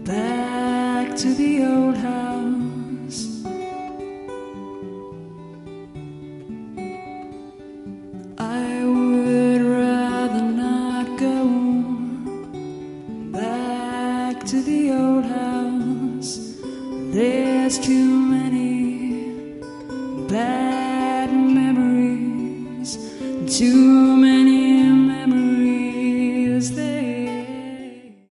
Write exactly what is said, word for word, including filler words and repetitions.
back to the old house. I would rather not go back to the old house. There's too many bad memories, too